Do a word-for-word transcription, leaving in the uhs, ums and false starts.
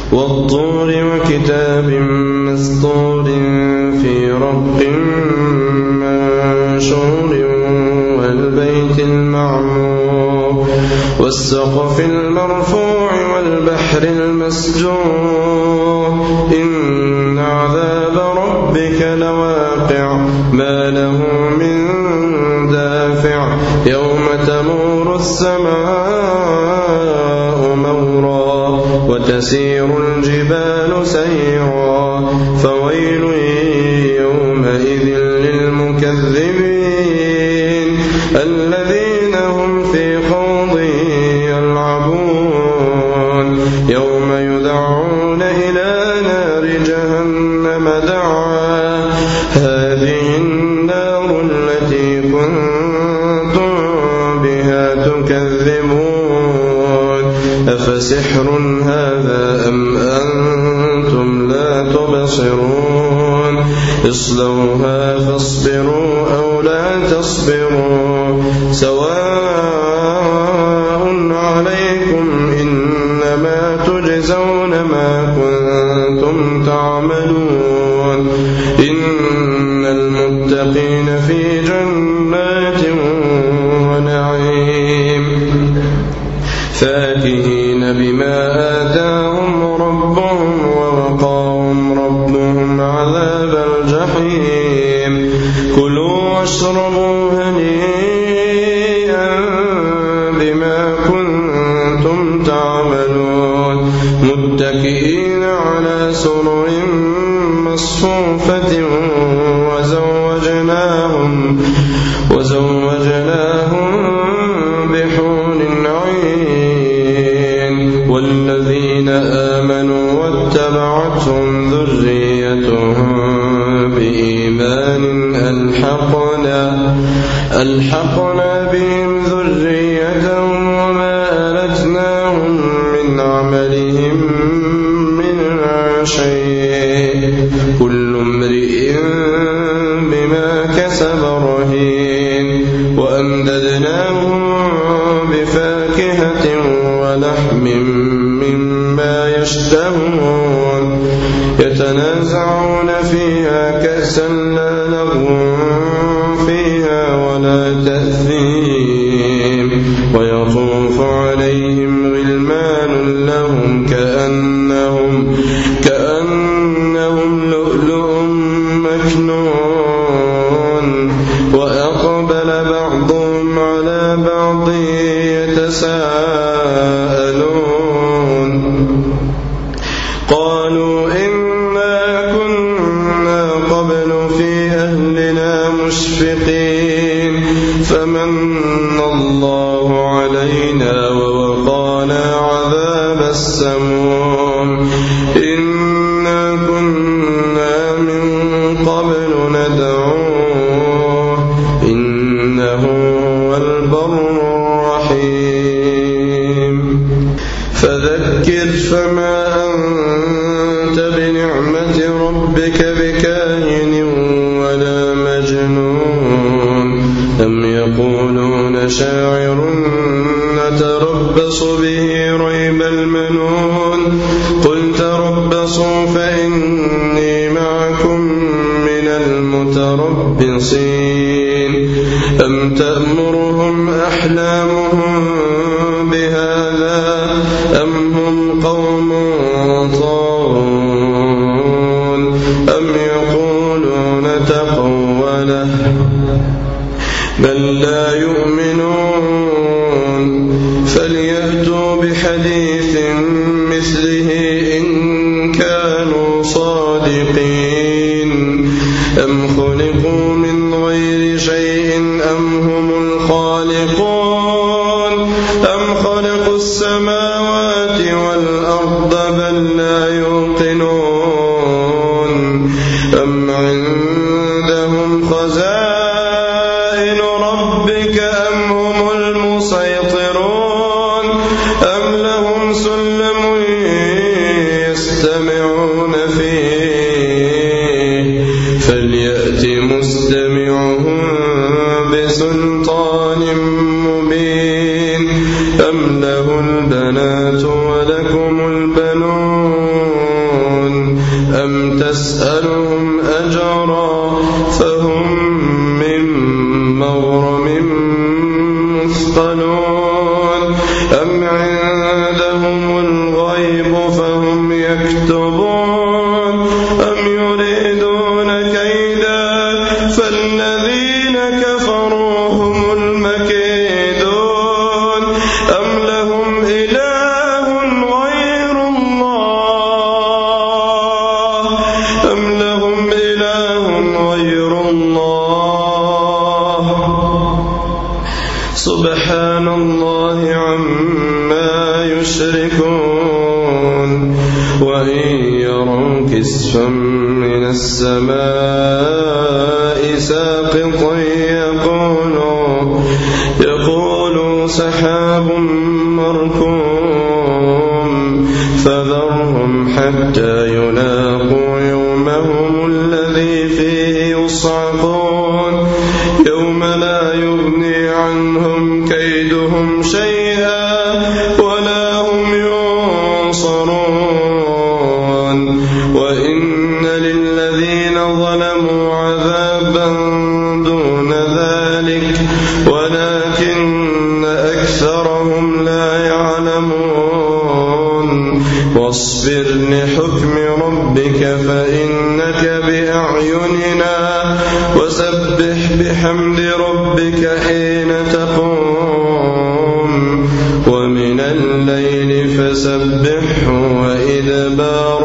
والطور وكتاب مسطور في رق منشور والبيت المعمور والسقف المرفوع والبحر المسجور إن عذاب ربك لواقع ما له من دافع يوم تمور السماء مورا وتسير الجبال سيرا فويل يومئذ للمكذبين الذين هم في خوض يلعبون يوم يدعون إلى نار جهنم دعا هذه النار التي كنتم بها تكذبون أفسحر هذا أم أنتم لا تبصرون اصلوها فاصبروا أو لا تصبروا سواء عليكم إنما تجزون ما كنتم تعملون إن المتقين في جنات ونعيم فاكهين بما آتاهم ربهم ووقاهم ربهم عذاب الجحيم كلوا واشربوا هنيئا بما كنتم تعملون متكئين على سرر مصفوفة وزوجناهم وزوجناهم بحور عين والذين آمنوا واتبعتهم ذريتهم بإيمان ألحقنا ألحقنا بهم ذريتهم وما ألتناهم من عملهم من شيء كل امرئ بما كسب رهين وأمددناهم بفاكهة ولحم مما يشتهون يتنازعون فيها كأسا لا لغو فيها ولا تأثيم ويطوف عليهم غلمان لهم كأنهم كأنهم لؤلؤ مكنون وأقبل بعضهم على بعض يتساءلون قالوا إنا كنا قبل في أهلنا مشفقين فمن الله علينا ووقانا عذاب السموم إنا كنا من قبل ندعوه إنه هو البر الرحيم فذكر فما أنت بنعمة ربك بكاهن ولا مجنون أم يقولون شاعر نتربص به ريب المنون قل تربصوا فإني معكم من المتربصين أم تأمرهم أحلامهم بهذا أم هم قوم طاغون أم يقولون تقوله بل لا يؤمنون فليأتوا بحديث مثله إن كانوا صادقين أم خلقوا من غير شيء أم هم الخالقون أم خلقوا السماوات والأرض بل لا يوقنون أم عندهم خزائن ربك أم هم المسيطرون أم لهم سلم يستمعون فيه فليأت مستمعهم بسلطان مبين أم له البنات ولكم البنون وإن يروا كسفا من السماء ساقطا يقولوا, يقولوا سحاب مركوم فذرهم حتى يلاقوا يومهم الذي فيه يصعقون يوم لا يغني عنهم كيدهم شيئا ولا هم ينصرون وإن للذين ظلموا عذابا دون ذلك ولكن أكثرهم لا يعلمون واصبر لحكم ربك فإنك بأعيننا وسبح بحمد ربك حين تقوم ومن الليل فسبحه وإدبار